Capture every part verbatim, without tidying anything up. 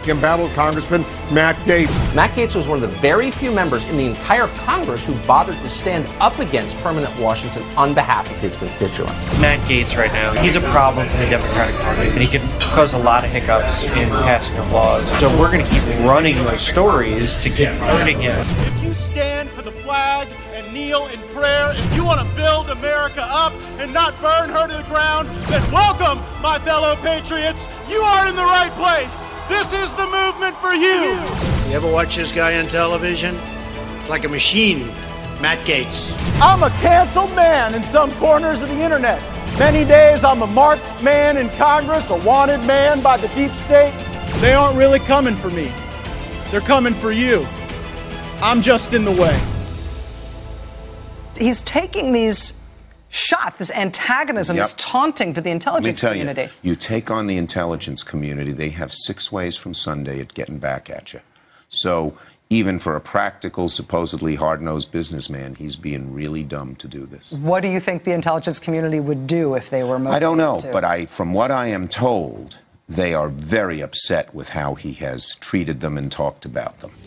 embattled Congressman Matt Gaetz. Matt Gaetz was one of the very few members in the entire Congress who bothered to stand up against permanent Washington on behalf of his constituents. Matt Gaetz right now, he's a problem for the Democratic Party, and he can cause a lot of hiccups in passing of laws. So we're going to keep running those stories to keep hurting him. If you stand for the flag and kneel in prayer, if you want to build America up and not burn her to the ground, then welcome, my fellow patriots. You are in the right place. This is the movement for you. You ever watch this guy on television? It's like a machine. Matt Gaetz. I'm a canceled man in some corners of the internet. Many days I'm a marked man in Congress, a wanted man by the deep state. They aren't really coming for me. They're coming for you. I'm just in the way. He's taking these shots, this antagonism, Yep. this taunting to the intelligence Let me tell community. You, you take on the intelligence community, they have six ways from Sunday at getting back at you. So even for a practical, supposedly hard-nosed businessman, he's being really dumb to do this. What do you think the intelligence community would do if they were motivated I don't know, to? but I, from what I am told, they are very upset with how he has treated them and talked about them.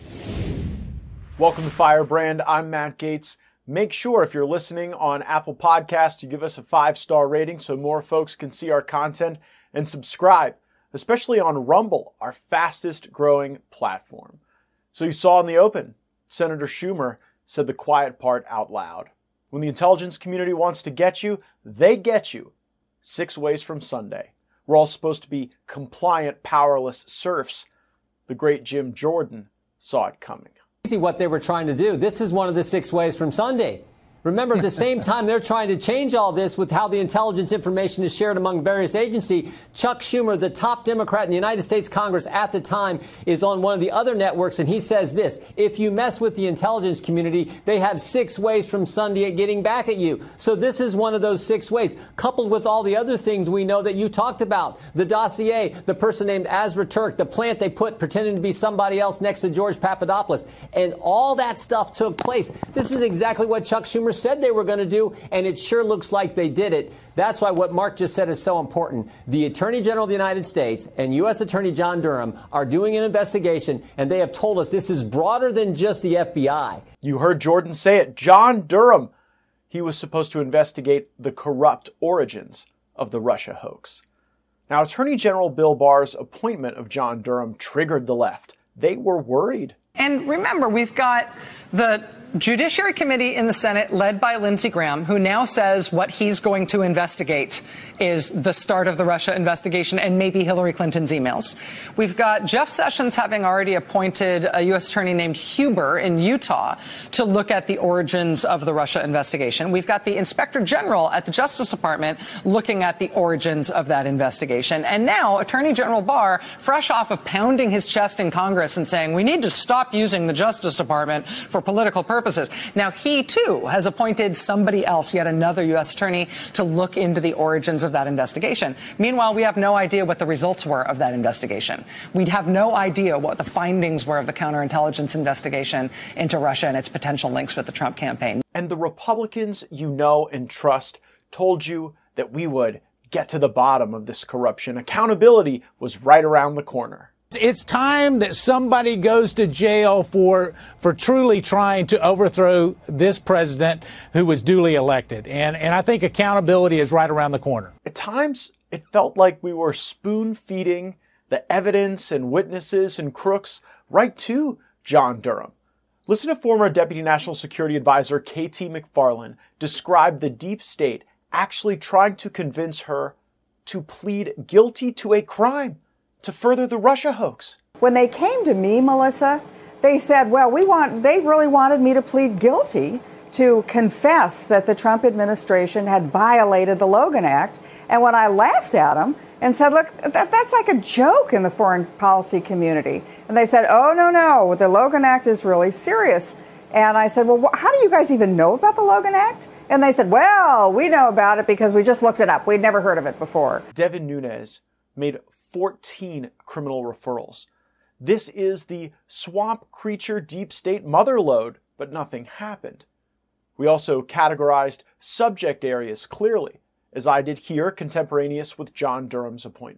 Welcome to Firebrand. I'm Matt Gaetz. Make sure if you're listening on Apple Podcasts, you give us a five-star rating so more folks can see our content, and subscribe, especially on Rumble, our fastest growing platform. So you saw in the open, Senator Schumer said the quiet part out loud. When the intelligence community wants to get you, they get you. Six ways from Sunday. We're all supposed to be compliant, powerless serfs. The great Jim Jordan saw it coming. See what they were trying to do. This is one of the six ways from Sunday. Remember, at the same time they're trying to change all this with how the intelligence information is shared among various agencies, Chuck Schumer, the top Democrat in the United States Congress at the time, is on one of the other networks, and he says this: if you mess with the intelligence community, they have six ways from Sunday at getting back at you. So this is one of those six ways, coupled with all the other things we know that you talked about. The dossier, the person named Azra Turk, the plant they put pretending to be somebody else next to George Papadopoulos. And all that stuff took place. This is exactly what Chuck Schumer said they were going to do, and it sure looks like they did it. That's why what Mark just said is so important. The Attorney General of the United States and U S Attorney John Durham are doing an investigation, and they have told us this is broader than just the F B I. You heard Jordan say it. John Durham. He was supposed to investigate the corrupt origins of the Russia hoax. Now, Attorney General Bill Barr's appointment of John Durham triggered the left. They were worried. And remember, we've got the Judiciary Committee in the Senate led by Lindsey Graham, who now says what he's going to investigate is the start of the Russia investigation and maybe Hillary Clinton's emails. We've got Jeff Sessions having already appointed a U S attorney named Huber in Utah to look at the origins of the Russia investigation. We've got the Inspector General at the Justice Department looking at the origins of that investigation. And now Attorney General Barr, fresh off of pounding his chest in Congress and saying we need to stop using the Justice Department for political purposes. Purposes. Now, he, too, has appointed somebody else, yet another U S attorney, to look into the origins of that investigation. Meanwhile, we have no idea what the results were of that investigation. We'd have no idea what the findings were of the counterintelligence investigation into Russia and its potential links with the Trump campaign. And the Republicans you know and trust told you that we would get to the bottom of this corruption. Accountability was right around the corner. It's time that somebody goes to jail for for truly trying to overthrow this president who was duly elected. And, and I think accountability is right around the corner. At times, it felt like we were spoon-feeding the evidence and witnesses and crooks right to John Durham. Listen to former Deputy National Security Advisor K T McFarland describe the deep state actually trying to convince her to plead guilty to a crime to further the Russia hoax. When they came to me, Melissa, they said, well, we want, they really wanted me to plead guilty to confess that the Trump administration had violated the Logan Act. And when I laughed at them and said, look, that, that's like a joke in the foreign policy community. And they said, oh, no, no, the Logan Act is really serious. And I said, well, wh- how do you guys even know about the Logan Act? And they said, well, we know about it because we just looked it up. We'd never heard of it before. Devin Nunes made fourteen criminal referrals. This is the swamp creature deep state mother lode, but nothing happened. We also categorized subject areas clearly, as I did here contemporaneous with John Durham's appointment.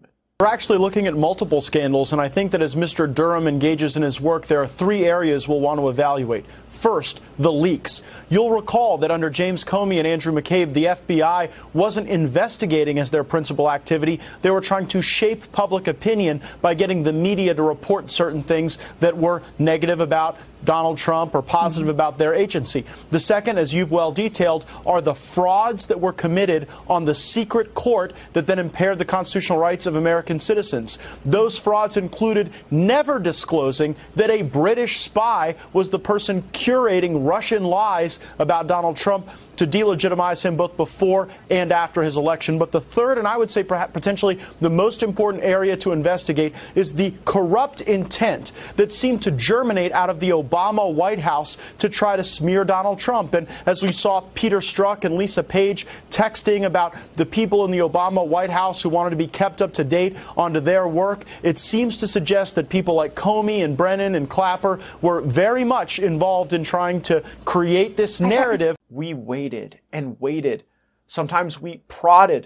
We're actually looking at multiple scandals, and I think that as Mister Durham engages in his work, there are three areas we'll want to evaluate. First, the leaks. You'll recall that under James Comey and Andrew McCabe, the F B I wasn't investigating as their principal activity. They were trying to shape public opinion by getting the media to report certain things that were negative about Donald Trump or positive mm-hmm. about their agency. The second, as you've well detailed, are the frauds that were committed on the secret court that then impaired the constitutional rights of American citizens. Those frauds included never disclosing that a British spy was the person curating Russian lies about Donald Trump to delegitimize him both before and after his election. But the third, and I would say perhaps potentially the most important area to investigate, is the corrupt intent that seemed to germinate out of the Obama White House to try to smear Donald Trump. And as we saw Peter Strzok and Lisa Page texting about the people in the Obama White House who wanted to be kept up to date onto their work, it seems to suggest that people like Comey and Brennan and Clapper were very much involved in trying to create this narrative. We waited and waited. Sometimes we prodded.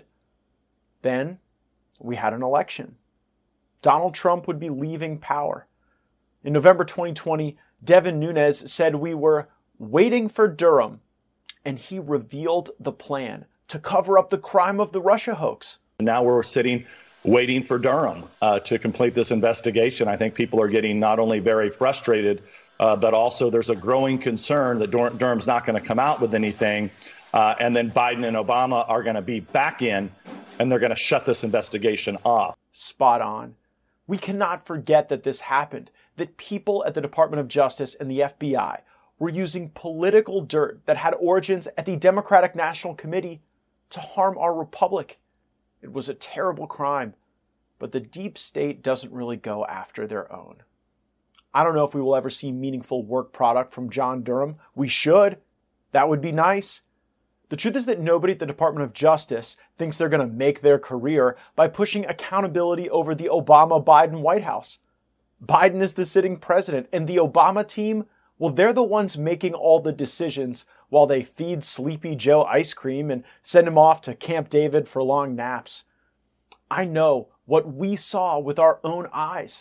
Then we had an election. Donald Trump would be leaving power. In November twenty twenty, Devin Nunes said we were waiting for Durham, and he revealed the plan to cover up the crime of the Russia hoax. Now we're sitting waiting for Durham uh, to complete this investigation. I think people are getting not only very frustrated, uh, but also there's a growing concern that Dur- Durham's not going to come out with anything. Uh, and then Biden and Obama are going to be back in, and they're going to shut this investigation off. Spot on. We cannot forget that this happened, that people at the Department of Justice and the F B I were using political dirt that had origins at the Democratic National Committee to harm our republic. It was a terrible crime, but the deep state doesn't really go after their own. I don't know if we will ever see meaningful work product from John Durham. We should. That would be nice. The truth is that nobody at the Department of Justice thinks they're going to make their career by pushing accountability over the Obama-Biden White House. Biden is the sitting president, and the Obama team, well, they're the ones making all the decisions while they feed Sleepy Joe ice cream and send him off to Camp David for long naps. I know what we saw with our own eyes.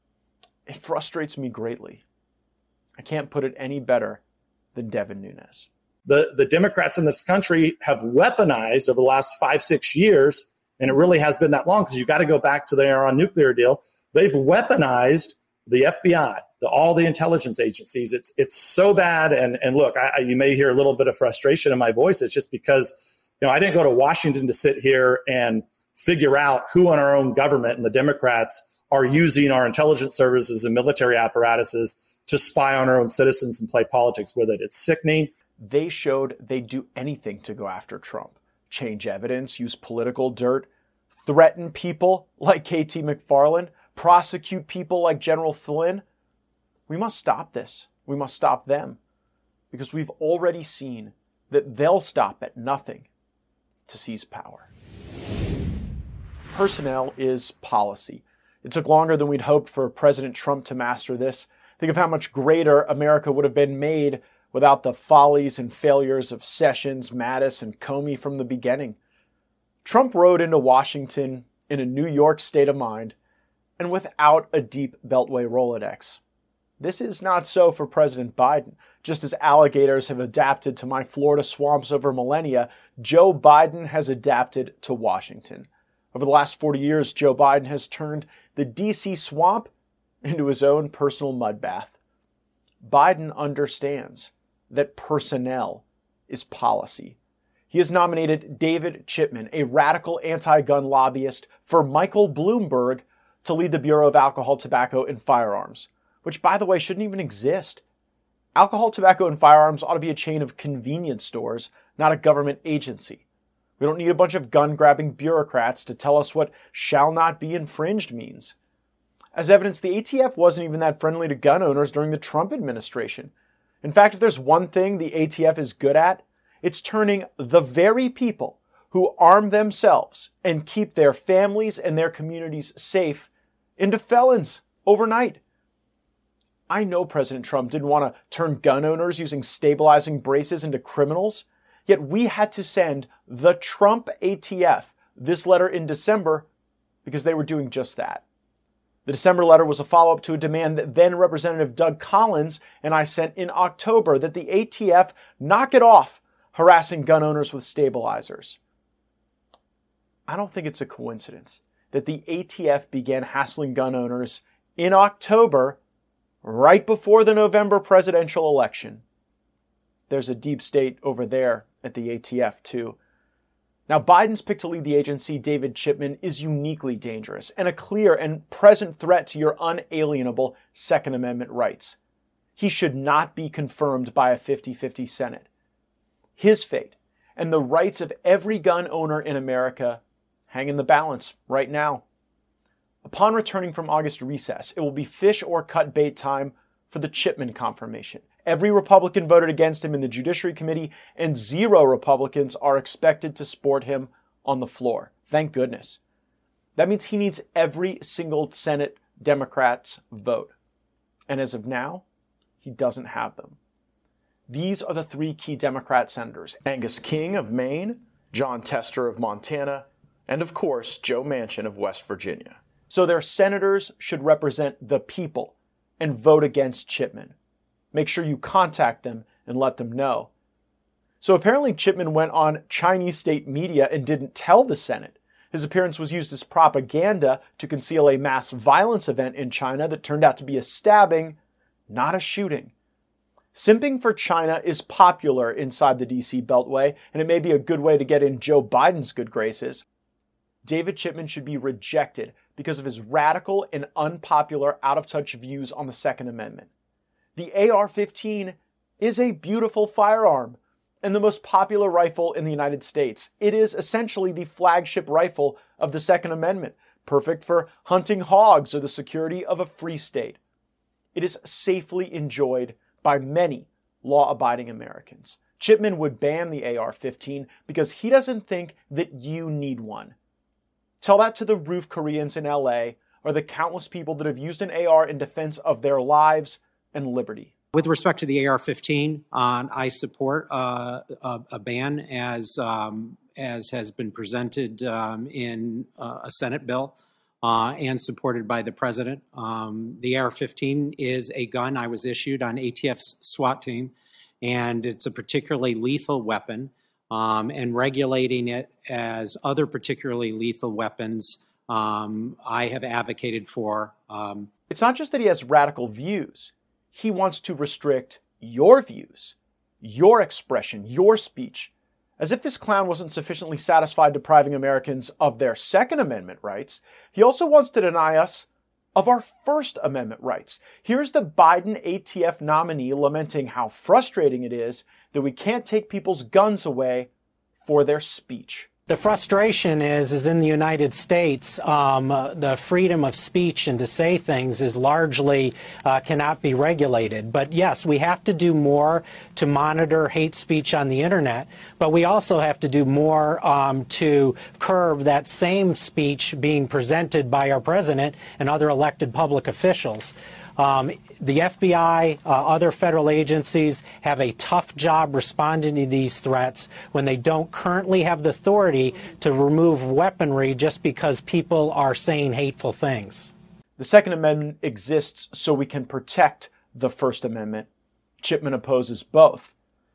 It frustrates me greatly. I can't put it any better than Devin Nunes. The, the Democrats in this country have weaponized over the last five, six years, and it really has been that long because you've got to go back to the Iran nuclear deal. They've weaponized the F B I, the, all the intelligence agencies. It's it's so bad. And, and look, I, you may hear a little bit of frustration in my voice. It's just because, you know, I didn't go to Washington to sit here and figure out who in our own government and the Democrats are using our intelligence services and military apparatuses to spy on our own citizens and play politics with it. It's sickening. They showed they'd do anything to go after Trump, change evidence, use political dirt, threaten people like K T McFarland, prosecute people like General Flynn. We must stop this. We must stop them, because we've already seen that they'll stop at nothing to seize power. Personnel is policy. It took longer than we'd hoped for President Trump to master this. Think of how much greater America would have been made without the follies and failures of Sessions, Mattis, and Comey from the beginning. Trump rode into Washington in a New York state of mind and without a deep Beltway Rolodex. This is not so for President Biden. Just as alligators have adapted to my Florida swamps over millennia, Joe Biden has adapted to Washington. Over the last forty years, Joe Biden has turned the D C swamp into his own personal mud bath. Biden understands that personnel is policy. He has nominated David Chipman, a radical anti-gun lobbyist, for Michael Bloomberg to lead the Bureau of Alcohol, Tobacco, and Firearms, which, by the way, shouldn't even exist. Alcohol, tobacco, and firearms ought to be a chain of convenience stores, not a government agency. We don't need a bunch of gun-grabbing bureaucrats to tell us what shall not be infringed means. As evidence, the A T F wasn't even that friendly to gun owners during the Trump administration. In fact, if there's one thing the A T F is good at, it's turning the very people who arm themselves and keep their families and their communities safe into felons overnight. I know President Trump didn't want to turn gun owners using stabilizing braces into criminals, yet we had to send the Trump A T F this letter in December because they were doing just that. The December letter was a follow-up to a demand that then Representative Doug Collins and I sent in October that the A T F knock it off harassing gun owners with stabilizers. I don't think it's a coincidence that the A T F began hassling gun owners in October, right before the November presidential election. There's a deep state over there at the A T F too. Now, Biden's pick to lead the agency, David Chipman, is uniquely dangerous and a clear and present threat to your unalienable Second Amendment rights. He should not be confirmed by a fifty-fifty Senate. His fate and the rights of every gun owner in America hang in the balance right now. Upon returning from August recess, it will be fish or cut bait time for the Chipman confirmation. Every Republican voted against him in the Judiciary Committee, and zero Republicans are expected to support him on the floor. Thank goodness. That means he needs every single Senate Democrat's vote. And as of now, he doesn't have them. These are the three key Democrat senators: Angus King of Maine, Jon Tester of Montana, and of course, Joe Manchin of West Virginia. So their senators should represent the people and vote against Chipman. Make sure you contact them and let them know. So apparently Chipman went on Chinese state media and didn't tell the Senate. His appearance was used as propaganda to conceal a mass violence event in China that turned out to be a stabbing, not a shooting. Simping for China is popular inside the D C Beltway, and it may be a good way to get in Joe Biden's good graces. David Chipman should be rejected because of his radical and unpopular out-of-touch views on the Second Amendment. The A R fifteen is a beautiful firearm and the most popular rifle in the United States. It is essentially the flagship rifle of the Second Amendment, perfect for hunting hogs or the security of a free state. It is safely enjoyed by many law-abiding Americans. Chipman would ban the A R fifteen because he doesn't think that you need one. Tell that to the roof Koreans in L A or the countless people that have used an A R in defense of their lives and liberty. With respect to the A R fifteen, uh, I support uh, a, a ban as um, as has been presented um, in uh, a Senate bill uh, and supported by the president. Um, the A R fifteen is a gun I was issued on A T F's SWAT team, and it's a particularly lethal weapon. Um, and regulating it as other particularly lethal weapons, um, I have advocated for. Um, it's not just that he has radical views. He wants to restrict your views, your expression, your speech. As if this clown wasn't sufficiently satisfied depriving Americans of their Second Amendment rights, he also wants to deny us of our First Amendment rights. Here's the Biden A T F nominee lamenting how frustrating it is that we can't take people's guns away for their speech. The frustration is, is in the United States, um, uh, the freedom of speech and to say things is largely uh, cannot be regulated. But yes, we have to do more to monitor hate speech on the internet, but we also have to do more um, to curb that same speech being presented by our president and other elected public officials. Um, the F B I, uh, other federal agencies have a tough job responding to these threats when they don't currently have the authority to remove weaponry just because people are saying hateful things. The Second Amendment exists so we can protect the First Amendment. Chipman opposes both.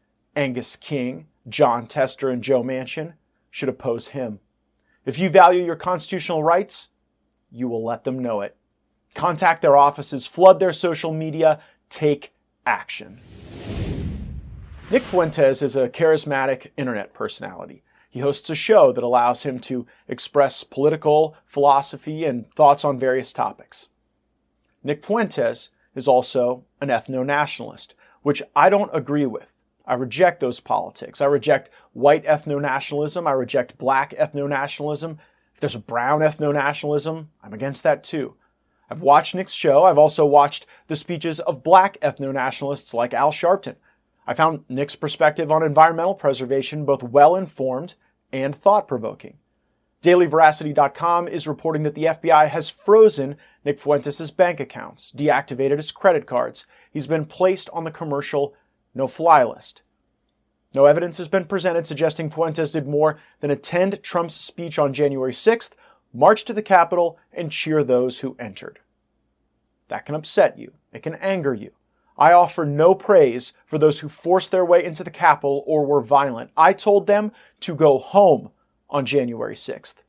Angus King, Jon Tester, and Joe Manchin should oppose him. If you value your constitutional rights, you will let them know it. Contact their offices, flood their social media, take action. Nick Fuentes is a charismatic internet personality. He hosts a show that allows him to express political philosophy and thoughts on various topics. Nick Fuentes is also an ethno-nationalist, which I don't agree with. I reject those politics. I reject white ethno-nationalism. I reject black ethno-nationalism. If there's a brown ethno-nationalism, I'm against that too. I've watched Nick's show. I've also watched the speeches of black ethno-nationalists like Al Sharpton. I found Nick's perspective on environmental preservation both well-informed and thought-provoking. Daily Veracity dot com is reporting that the F B I has frozen Nick Fuentes' bank accounts, deactivated his credit cards. He's been placed on the commercial no-fly list. No evidence has been presented suggesting Fuentes did more than attend Trump's speech on January sixth, march to the Capitol and cheer those who entered. That can upset you. It can anger you. I offer no praise for those who forced their way into the Capitol or were violent. I told them to go home on January sixth.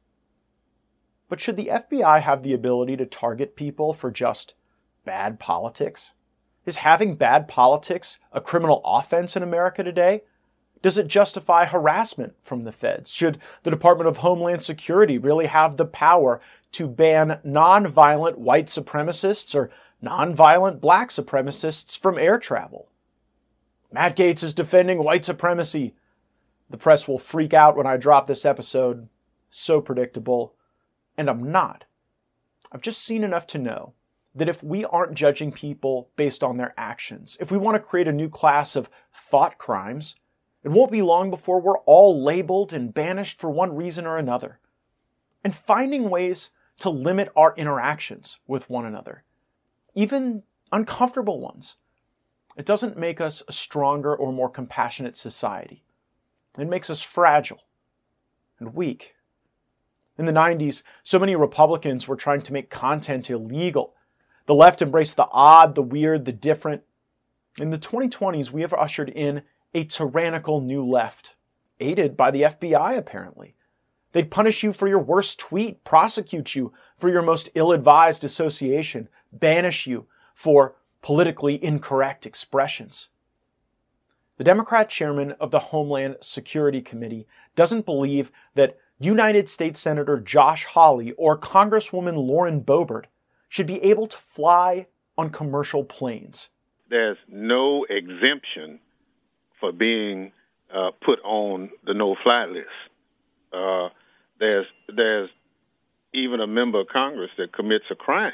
But should the F B I have the ability to target people for just bad politics? Is having bad politics a criminal offense in America today? Does it justify harassment from the feds? Should the Department of Homeland Security really have the power to ban non-violent white supremacists or non-violent black supremacists from air travel? Matt Gaetz is defending white supremacy. The press will freak out when I drop this episode. So predictable. And I'm not. I've just seen enough to know that if we aren't judging people based on their actions, if we want to create a new class of thought crimes, it won't be long before we're all labeled and banished for one reason or another. And finding ways to limit our interactions with one another, even uncomfortable ones, it doesn't make us a stronger or more compassionate society. It makes us fragile and weak. In the nineties, so many Republicans were trying to make content illegal. The left embraced the odd, the weird, the different. In the twenty twenties, we have ushered in a tyrannical new left, aided by the F B I, apparently. They'd punish you for your worst tweet, prosecute you for your most ill-advised association, banish you for politically incorrect expressions. The Democrat chairman of the Homeland Security Committee doesn't believe that United States Senator Josh Hawley or Congresswoman Lauren Boebert should be able to fly on commercial planes. There's no exemption for being uh, put on the no-fly list. Uh, there's there's even a member of Congress that commits a crime.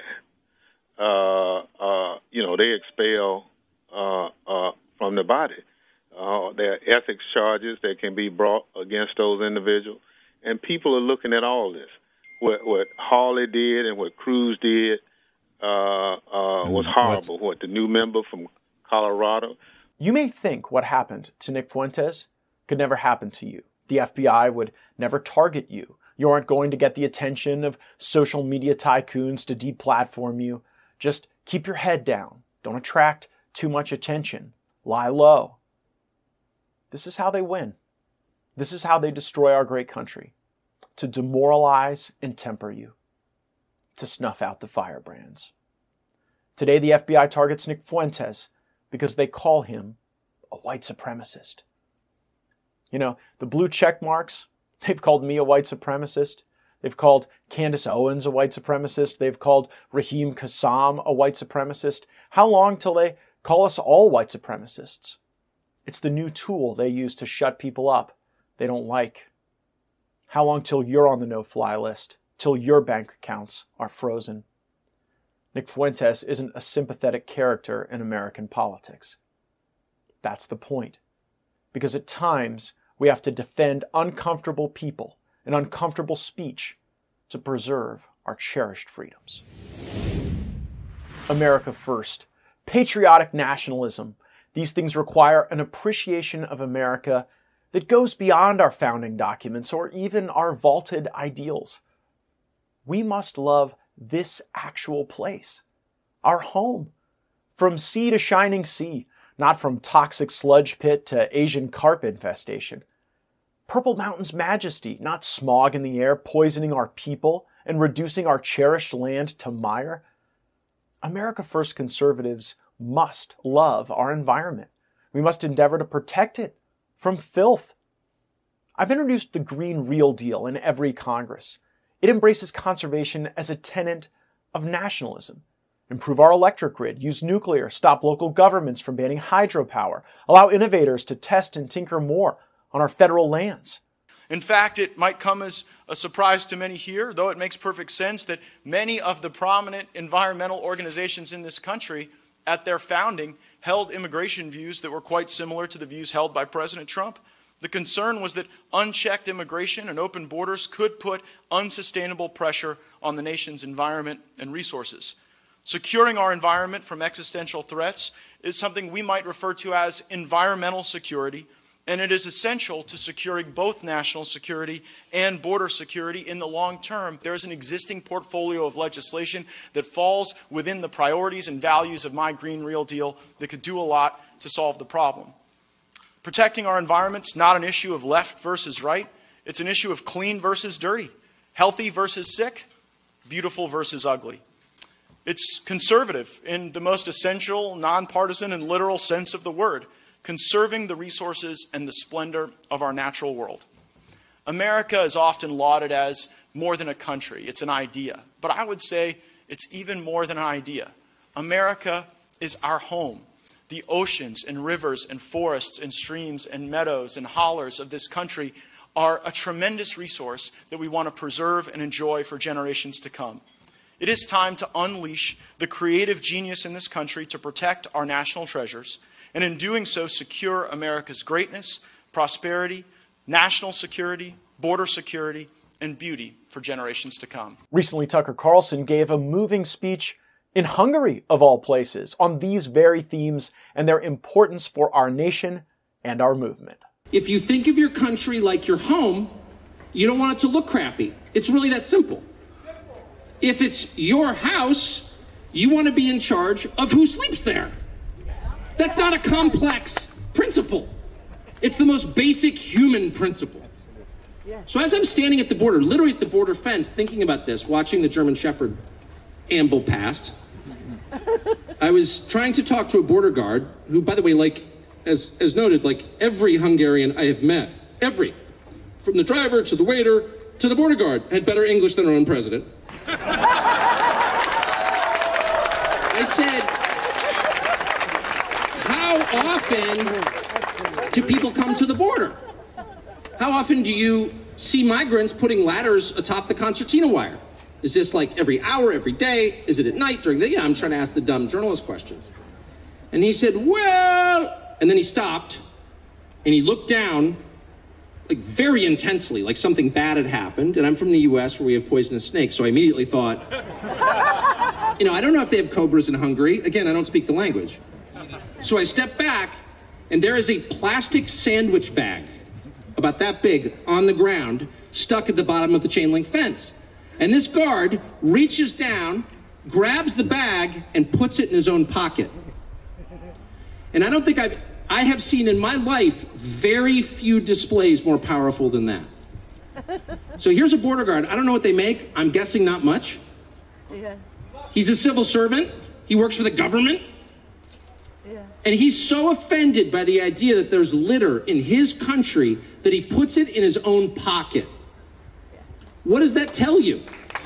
Uh, uh, you know, they expel uh, uh, from the body. Uh, there are ethics charges that can be brought against those individuals. And people are looking at all this. What, what Hawley did and what Cruz did uh, uh, was horrible. What the new member from Colorado. You may think what happened to Nick Fuentes could never happen to you. The F B I would never target you. You aren't going to get the attention of social media tycoons to deplatform you. Just keep your head down. Don't attract too much attention. Lie low. This is how they win. This is how they destroy our great country. To demoralize and temper you. To snuff out the firebrands. Today the F B I targets Nick Fuentes because they call him a white supremacist. You know, the blue check marks, they've called me a white supremacist. They've called Candace Owens a white supremacist. They've called Raheem Kassam a white supremacist. How long till they call us all white supremacists? It's the new tool they use to shut people up they don't like. How long till you're on the no-fly list? Till your bank accounts are frozen? Nick Fuentes isn't a sympathetic character in American politics. That's the point. Because at times, we have to defend uncomfortable people and uncomfortable speech to preserve our cherished freedoms. America first. Patriotic nationalism. These things require an appreciation of America that goes beyond our founding documents or even our vaulted ideals. We must love this actual place, our home, from sea to shining sea, not from toxic sludge pit to Asian carp infestation. Purple Mountain's majesty, not smog in the air poisoning our people and reducing our cherished land to mire. America First conservatives must love our environment. We must endeavor to protect it from filth. I've introduced the Green Real Deal in every Congress. It embraces conservation as a tenet of nationalism. Improve our electric grid, use nuclear, stop local governments from banning hydropower, allow innovators to test and tinker more on our federal lands. In fact, it might come as a surprise to many here, though it makes perfect sense that many of the prominent environmental organizations in this country at their founding held immigration views that were quite similar to the views held by President Trump. The concern was that unchecked immigration and open borders could put unsustainable pressure on the nation's environment and resources. Securing our environment from existential threats is something we might refer to as environmental security, And it is essential to securing both national security and border security in the long term. There is an existing portfolio of legislation that falls within the priorities and values of my Green Real Deal that could do a lot to solve the problem. Protecting our environment is not an issue of left versus right. It's an issue of clean versus dirty, healthy versus sick, beautiful versus ugly. It's conservative in the most essential, nonpartisan, and literal sense of the word, conserving the resources and the splendor of our natural world. America is often lauded as more than a country. It's an idea. But I would say it's even more than an idea. America is our home. The oceans and rivers and forests and streams and meadows and hollers of this country are a tremendous resource that we want to preserve and enjoy for generations to come. It is time to unleash the creative genius in this country to protect our national treasures, and in doing so, secure America's greatness, prosperity, national security, border security, and beauty for generations to come. Recently, Tucker Carlson gave a moving speech in Hungary, of all places, on these very themes and their importance for our nation and our movement. If you think of your country like your home, you don't want it to look crappy. It's really that simple. If it's your house, you want to be in charge of who sleeps there. That's not a complex principle. It's the most basic human principle. So as I'm standing at the border, literally at the border fence, thinking about this, watching the German Shepherd amble past, I was trying to talk to a border guard who, by the way, like, as, as noted, like every Hungarian I have met, every, from the driver to the waiter to the border guard, had better English than our own president. I said, how often do people come to the border? How often do you see migrants putting ladders atop the concertina wire? Is this like every hour, every day? Is it at night, during the day? Yeah, I'm trying to ask the dumb journalist questions. And he said, well, and then he stopped and he looked down like very intensely, like something bad had happened. And I'm from the U S where we have poisonous snakes. So I immediately thought, you know, I don't know if they have cobras in Hungary. Again, I don't speak the language. So I stepped back and there is a plastic sandwich bag about that big on the ground, stuck at the bottom of the chain link fence. And this guard reaches down, grabs the bag, and puts it in his own pocket. And I don't think I've, I have seen in my life very few displays more powerful than that. So here's a border guard. I don't know what they make. I'm guessing not much. Yeah. He's a civil servant. He works for the government. Yeah. And he's so offended by the idea that there's litter in his country that he puts it in his own pocket. What does that tell you?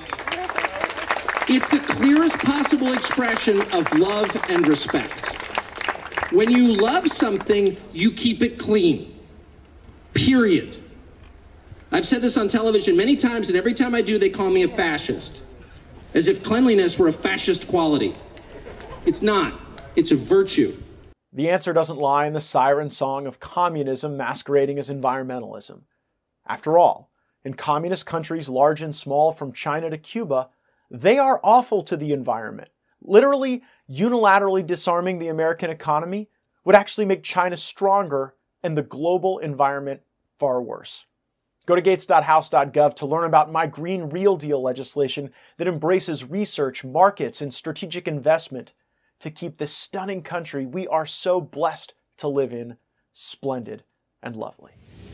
It's the clearest possible expression of love and respect. When you love something, you keep it clean. Period. I've said this on television many times, and every time I do, they call me a fascist. As if cleanliness were a fascist quality. It's not. It's a virtue. The answer doesn't lie in the siren song of communism masquerading as environmentalism. After all, in communist countries large and small from China to Cuba, they are awful to the environment. Literally, unilaterally disarming the American economy would actually make China stronger and the global environment far worse. Go to gates dot house dot gov to learn about my Green Real Deal legislation that embraces research, markets, and strategic investment to keep this stunning country we are so blessed to live in splendid and lovely.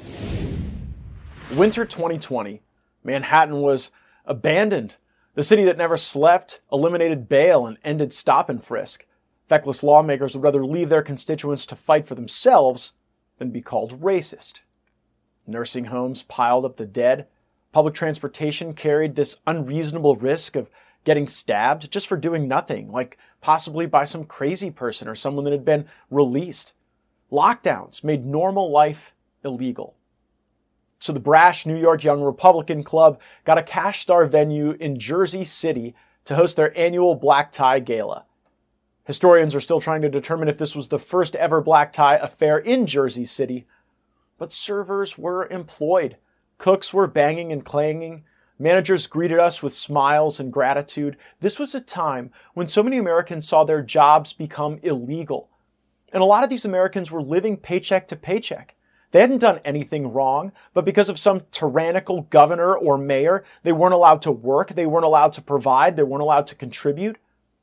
Winter twenty twenty, Manhattan was abandoned. The city that never slept eliminated bail and ended stop and frisk. Feckless lawmakers would rather leave their constituents to fight for themselves than be called racist. Nursing homes piled up the dead. Public transportation carried this unreasonable risk of getting stabbed just for doing nothing, like possibly by some crazy person or someone that had been released. Lockdowns made normal life illegal. So the brash New York Young Republican Club got a cash star venue in Jersey City to host their annual black tie gala. Historians are still trying to determine if this was the first ever black tie affair in Jersey City, but servers were employed. Cooks were banging and clanging. Managers greeted us with smiles and gratitude. This was a time when so many Americans saw their jobs become illegal. And a lot of these Americans were living paycheck to paycheck. They hadn't done anything wrong, but because of some tyrannical governor or mayor, they weren't allowed to work, they weren't allowed to provide, they weren't allowed to contribute.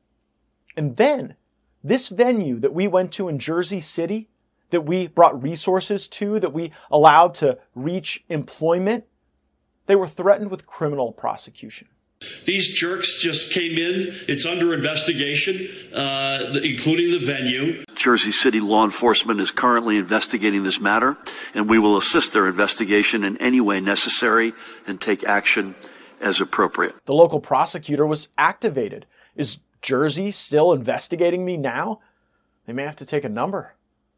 And then, this venue that we went to in Jersey City, that we brought resources to, that we allowed to reach employment, they were threatened with criminal prosecution. These jerks just came in. It's under investigation, uh, including the venue. Jersey City law enforcement is currently investigating this matter, and we will assist their investigation in any way necessary and take action as appropriate. The local prosecutor was activated. Is Jersey still investigating me now? They may have to take a number.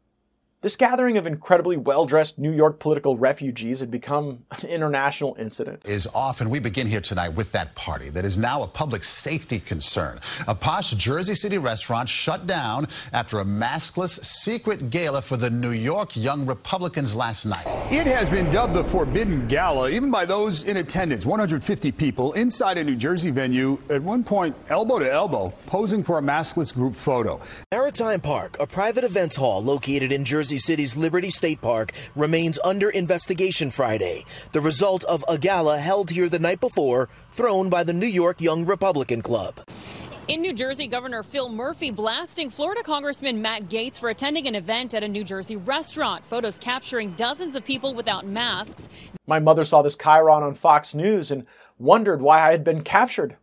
This gathering of incredibly well-dressed New York political refugees had become an international incident. Is off, and we begin here tonight with that party that is now a public safety concern. A posh Jersey City restaurant shut down after a maskless secret gala for the New York Young Republicans last night. It has been dubbed the Forbidden Gala, even by those in attendance. one hundred fifty people inside a New Jersey venue, at one point elbow to elbow, posing for a maskless group photo. Maritime Park, a private events hall located in Jersey City's Liberty State Park, remains under investigation Friday, the result of a gala held here the night before, thrown by the New York Young Republican Club. In New Jersey, Governor Phil Murphy blasting Florida Congressman Matt Gaetz for attending an event at a New Jersey restaurant. Photos capturing dozens of people without masks. My mother saw this chyron on Fox News and wondered why I had been captured.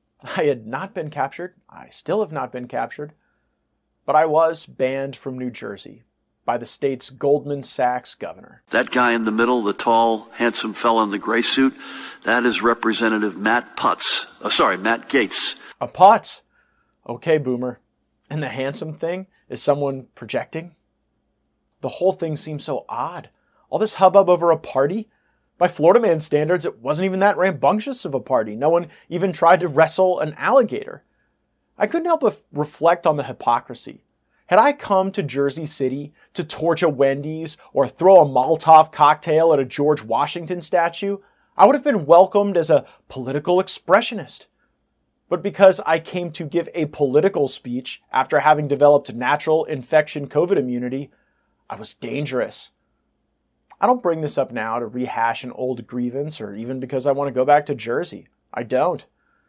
I had not been captured. I still have not been captured. But I was banned from New Jersey by the state's Goldman Sachs governor. That guy in the middle, the tall, handsome fellow in the gray suit, that is Representative Matt Putz. Oh, sorry, Matt Gaetz. A Putz? Okay, Boomer. And the handsome thing is someone projecting? The whole thing seems so odd. All this hubbub over a party? By Florida man standards, it wasn't even that rambunctious of a party. No one even tried to wrestle an alligator. I couldn't help but reflect on the hypocrisy. Had I come to Jersey City to torch a Wendy's or throw a Molotov cocktail at a George Washington statue, I would have been welcomed as a political expressionist. But because I came to give a political speech after having developed natural infection COVID immunity, I was dangerous. I don't bring this up now to rehash an old grievance or even because I want to go back to Jersey. I don't.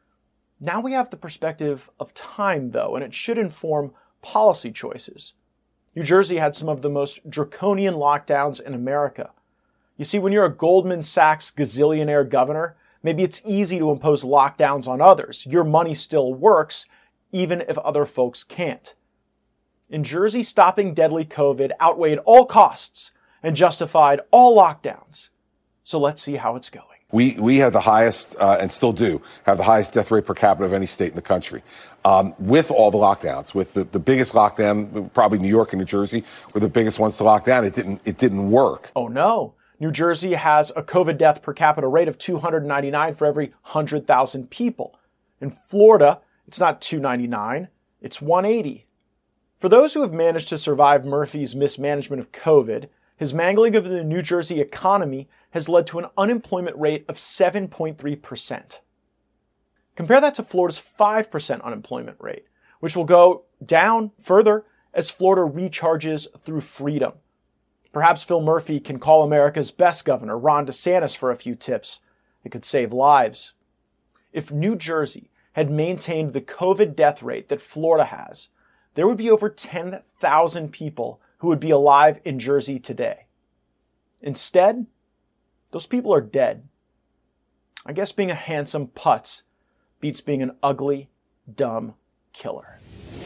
Now we have the perspective of time, though, and it should inform policy choices. New Jersey had some of the most draconian lockdowns in America. You see, when you're a Goldman Sachs gazillionaire governor, maybe it's easy to impose lockdowns on others. Your money still works, even if other folks can't. In Jersey, stopping deadly COVID outweighed all costs and justified all lockdowns. So let's see how it's going. We we have the highest, uh, and still do, have the highest death rate per capita of any state in the country. Um, with all the lockdowns, with the, the biggest lockdown, probably New York and New Jersey were the biggest ones to lock down. It didn't, it didn't work. Oh no. New Jersey has a COVID death per capita rate of two hundred ninety-nine for every one hundred thousand people. In Florida, it's not two ninety-nine, it's one eighty. For those who have managed to survive Murphy's mismanagement of COVID, his mangling of the New Jersey economy has led to an unemployment rate of seven point three percent. Compare that to Florida's five percent unemployment rate, which will go down further as Florida recharges through freedom. Perhaps Phil Murphy can call America's best governor, Ron DeSantis, for a few tips. It could save lives. If New Jersey had maintained the COVID death rate that Florida has, there would be over ten thousand people who would be alive in Jersey today. Instead, those people are dead. I guess being a handsome putz beats being an ugly, dumb killer.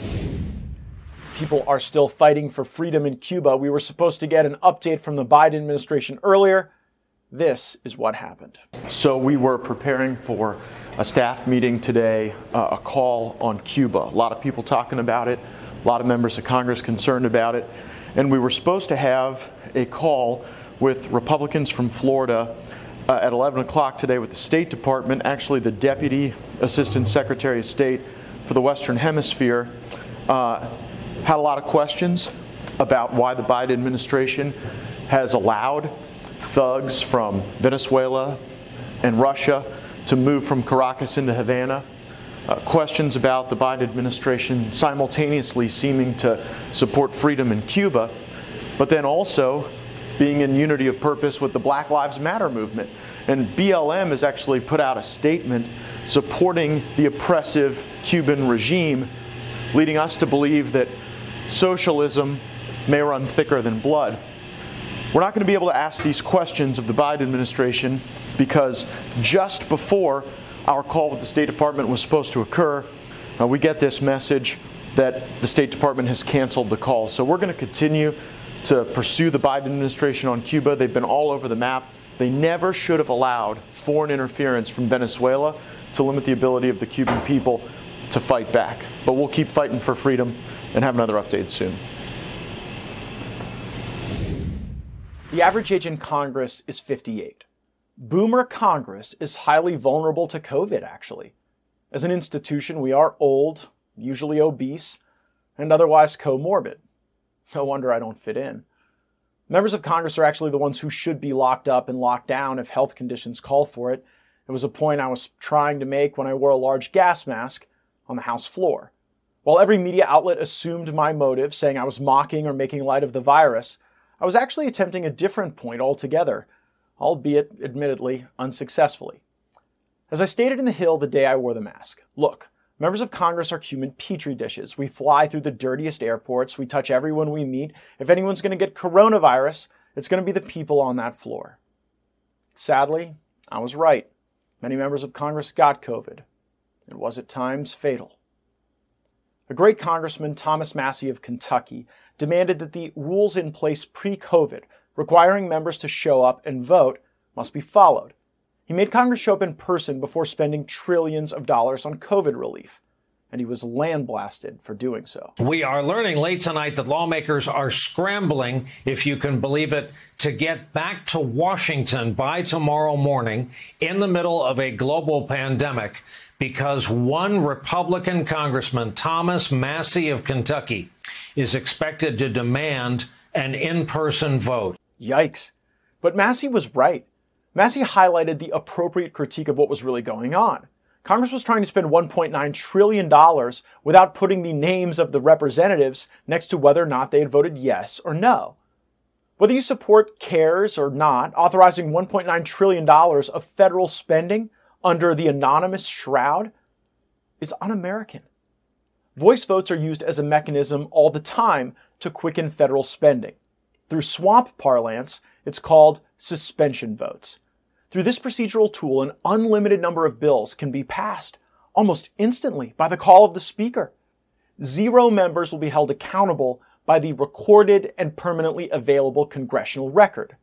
People are still fighting for freedom in Cuba. We were supposed to get an update from the Biden administration earlier. This is what happened. So we were preparing for a staff meeting today, uh, a call on Cuba. A lot of people talking about it, a lot of members of Congress concerned about it. And we were supposed to have a call with Republicans from Florida uh, at eleven o'clock today with the State Department, actually the Deputy Assistant Secretary of State for the Western Hemisphere, uh, had a lot of questions about why the Biden administration has allowed thugs from Venezuela and Russia to move from Caracas into Havana. Uh, questions about the Biden administration simultaneously seeming to support freedom in Cuba, but then also being in unity of purpose with the Black Lives Matter movement. And B L M has actually put out a statement supporting the oppressive Cuban regime, leading us to believe that socialism may run thicker than blood. We're not going to be able to ask these questions of the Biden administration because just before our call with the State Department was supposed to occur, uh, we get this message that the State Department has canceled the call. So we're going to continue to pursue the Biden administration on Cuba. They've been all over the map. They never should have allowed foreign interference from Venezuela to limit the ability of the Cuban people to fight back. But we'll keep fighting for freedom and have another update soon. The average age in Congress is fifty-eight. Boomer Congress is highly vulnerable to COVID, actually. As an institution, we are old, usually obese, and otherwise comorbid. No wonder I don't fit in. Members of Congress are actually the ones who should be locked up and locked down if health conditions call for it. It was a point I was trying to make when I wore a large gas mask on the House floor. While every media outlet assumed my motive, saying I was mocking or making light of the virus, I was actually attempting a different point altogether, albeit admittedly unsuccessfully. As I stated in The Hill the day I wore the mask, look, members of Congress are human petri dishes. We fly through the dirtiest airports. We touch everyone we meet. If anyone's going to get coronavirus, it's going to be the people on that floor. Sadly, I was right. Many members of Congress got COVID. It was at times fatal. A great Congressman, Thomas Massie of Kentucky, demanded that the rules in place pre-COVID, requiring members to show up and vote, must be followed. He made Congress show up in person before spending trillions of dollars on COVID relief, and he was land-blasted for doing so. We are learning late tonight that lawmakers are scrambling, if you can believe it, to get back to Washington by tomorrow morning in the middle of a global pandemic because one Republican congressman, Thomas Massie of Kentucky, is expected to demand an in-person vote. Yikes. But Massie was right. Massie highlighted the appropriate critique of what was really going on. Congress was trying to spend one point nine trillion dollars without putting the names of the representatives next to whether or not they had voted yes or no. Whether you support CARES or not, authorizing one point nine trillion dollars of federal spending under the anonymous shroud is un-American. Voice votes are used as a mechanism all the time to quicken federal spending. Through swamp parlance, it's called suspension votes. Through this procedural tool, an unlimited number of bills can be passed almost instantly by the call of the Speaker. Zero members will be held accountable by the recorded and permanently available congressional record.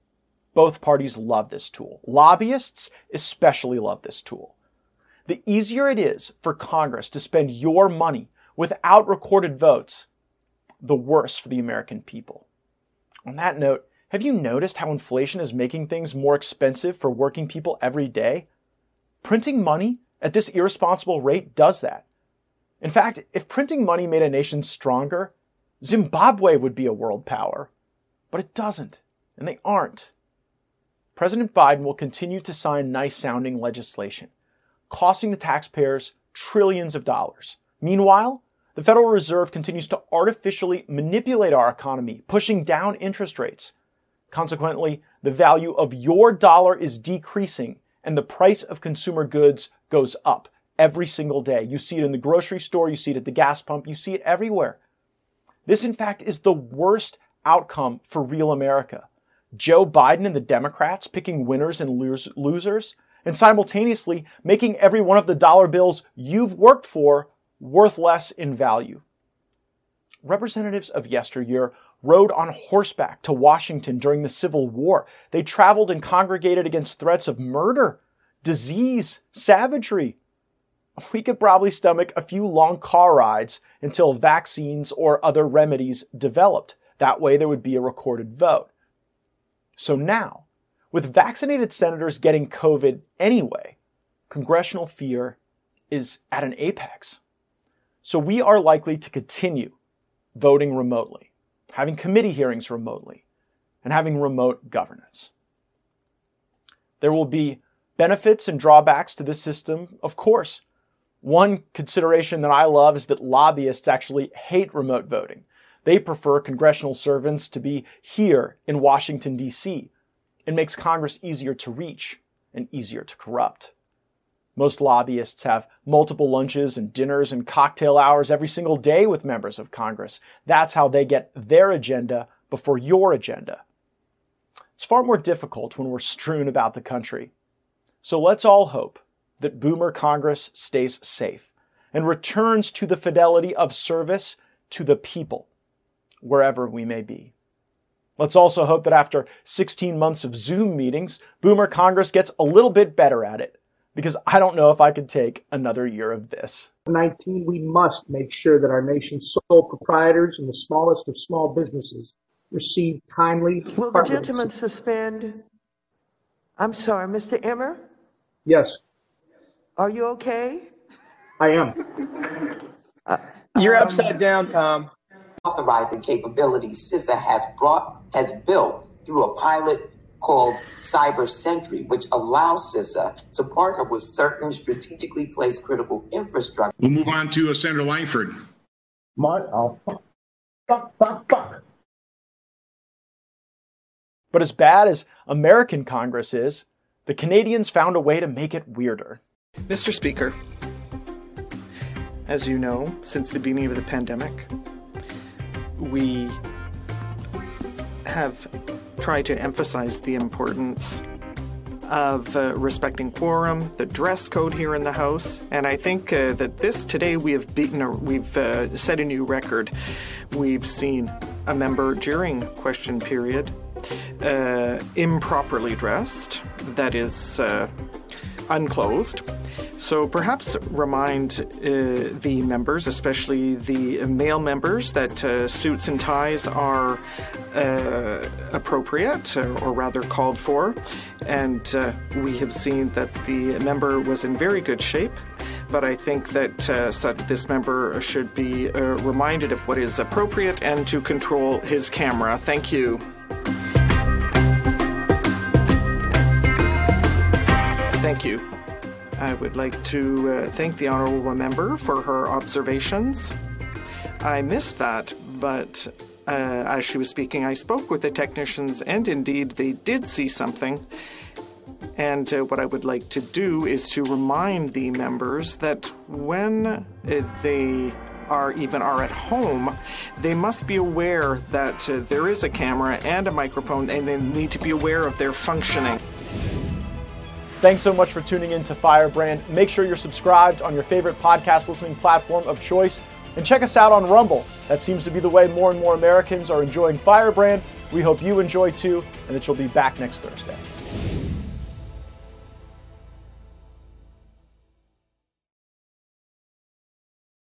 Both parties love this tool. Lobbyists especially love this tool. The easier it is for Congress to spend your money without recorded votes, the worse for the American people. On that note, have you noticed how inflation is making things more expensive for working people every day? Printing money at this irresponsible rate does that. In fact, if printing money made a nation stronger, Zimbabwe would be a world power. But it doesn't, and they aren't. President Biden will continue to sign nice-sounding legislation, costing the taxpayers trillions of dollars. Meanwhile, the Federal Reserve continues to artificially manipulate our economy, pushing down interest rates. Consequently, the value of your dollar is decreasing, and the price of consumer goods goes up every single day. You see it in the grocery store, you see it at the gas pump, you see it everywhere. This, in fact, is the worst outcome for real America. Joe Biden and the Democrats picking winners and losers, and simultaneously making every one of the dollar bills you've worked for worth less in value. Representatives of yesteryear rode on horseback to Washington during the Civil War. They traveled and congregated against threats of murder, disease, savagery. We could probably stomach a few long car rides until vaccines or other remedies developed. That way there would be a recorded vote. So now, with vaccinated senators getting COVID anyway, congressional fear is at an apex. So we are likely to continue voting remotely, having committee hearings remotely, and having remote governance. There will be benefits and drawbacks to this system, of course. One consideration that I love is that lobbyists actually hate remote voting. They prefer congressional servants to be here in Washington, D C. It makes Congress easier to reach and easier to corrupt. Most lobbyists have multiple lunches and dinners and cocktail hours every single day with members of Congress. That's how they get their agenda before your agenda. It's far more difficult when we're strewn about the country. So let's all hope that Boomer Congress stays safe and returns to the fidelity of service to the people, wherever we may be. Let's also hope that after sixteen months of Zoom meetings, Boomer Congress gets a little bit better at it, because I don't know if I could take another year of this. nineteen, we must make sure that our nation's sole proprietors and the smallest of small businesses receive timely. Will the gentleman suspend? I'm sorry, Mister Emmer? Yes. Are you okay? I am. Uh, You're um, upside down, Tom. Authorizing capabilities CISA has brought, has built through a pilot called Cyber Sentry, which allows CISA to partner with certain strategically placed critical infrastructure. We'll move on to uh, Senator Langford. My, oh, fuck, fuck, fuck, fuck. But as bad as American Congress is, the Canadians found a way to make it weirder. Mister Speaker, as you know, since the beginning of the pandemic, we have tried to emphasize the importance of uh, respecting quorum, the dress code here in the House, and I think uh, that this today we have beaten, a, we've uh, set a new record. We've seen a member during question period uh, improperly dressed, that is uh, unclothed. So perhaps remind uh, the members, especially the male members, that uh, suits and ties are uh, appropriate, or, or rather called for. And uh, we have seen that the member was in very good shape, but I think that uh, this member should be uh, reminded of what is appropriate and to control his camera. Thank you. Thank you. I would like to uh, thank the honourable member for her observations. I missed that, but uh, as she was speaking, I spoke with the technicians, and indeed they did see something. And uh, what I would like to do is to remind the members that when uh, they are even are at home, they must be aware that uh, there is a camera and a microphone, and they need to be aware of their functioning. Thanks so much for tuning in to Firebrand. Make sure you're subscribed on your favorite podcast listening platform of choice, and check us out on Rumble. That seems to be the way more and more Americans are enjoying Firebrand. We hope you enjoy too, and that you'll be back next Thursday.